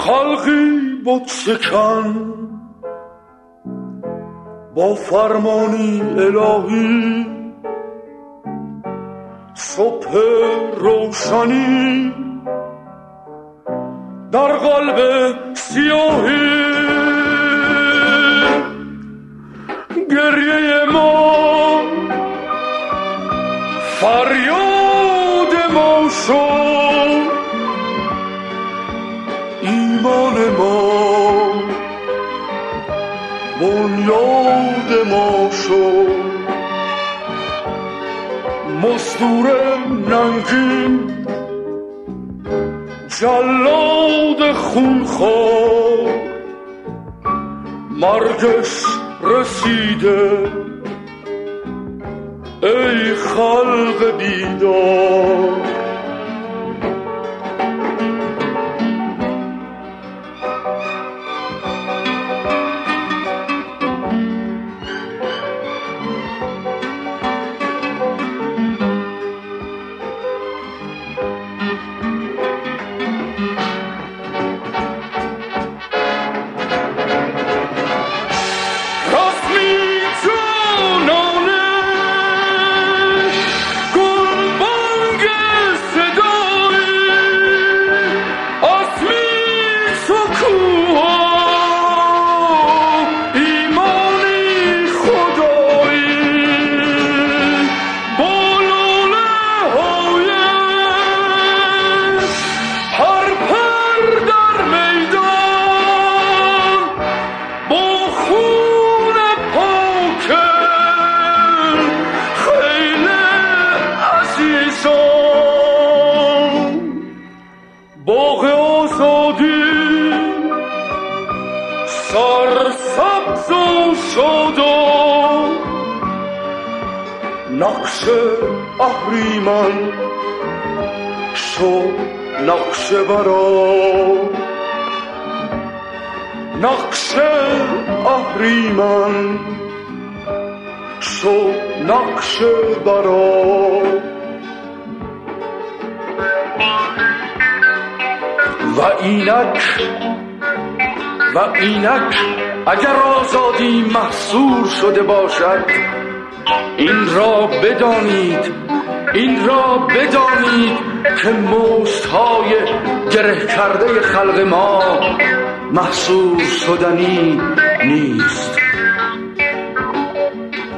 خلقی بت شکن با فرمانی الهی، صبح روشنی در قلب سیاهی. گریه ما فریاد ما شد، ایمان ما بنیاد ما شد. مزدور ننگین جلاد خونخوار، مرگش رسیده ای خلق بیدار. باغ آزادی سرسبز و شاد و نقش اهریمن شو نقش برا، نقش اهریمن شو نقش برا. و اینک اگر آزادی محصور شده باشد، این را بدانید که مشت‌های گره کرده خلق ما محصور شدنی نیست.